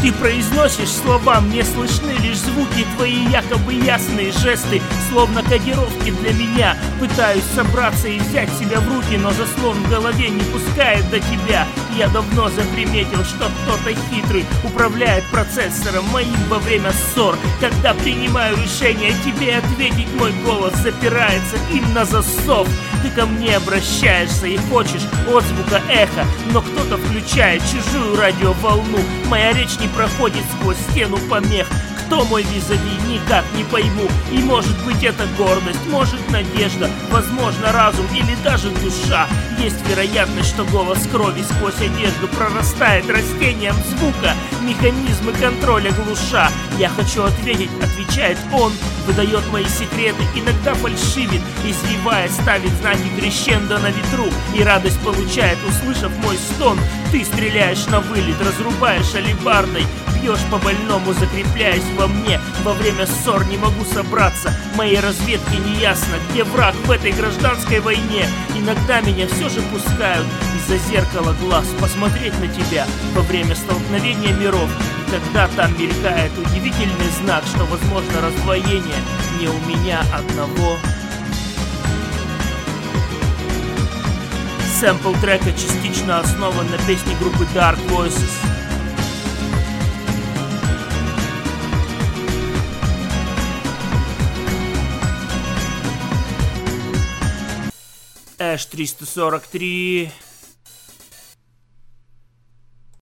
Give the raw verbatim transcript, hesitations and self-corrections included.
Ты произносишь слова, мне слышны лишь звуки, твои якобы ясные жесты, словно кодировки для меня. Пытаюсь собраться и взять себя в руки, но заслон в голове не пускает до тебя. Я давно заприметил, что кто-то хитрый управляет процессором моим во время ссор. Когда принимаю решение тебе ответить, мой голос запирается им на засов. Ты ко мне обращаешься и хочешь отзвука эха, но кто-то включает чужую радиоволну. Моя речь не проходит сквозь стену помех. Кто мой визави, никак не пойму. И может быть это гордость, может надежда, возможно разум или даже душа. Есть вероятность, что голос крови сквозь одежду прорастает растением звука, механизмы контроля глуша. Я хочу ответить, отвечает он, выдает мои секреты, иногда фальшивит, извивая, ставит знаки крещендо на ветру. И радость получает, услышав мой стон. Ты стреляешь на вылет, разрубаешь алебардой, бьешь по больному, закрепляясь во мне. Во время ссор не могу собраться, моей разведке не ясно, где враг в этой гражданской войне. Иногда меня все же пускают из-за зеркала глаз посмотреть на тебя во время столкновения миров. И тогда там мелькает удивительный знак, что возможно раздвоение не у меня одного. Сэмпл трека частично основан на песне группы Dark Voices. Эш триста сорок три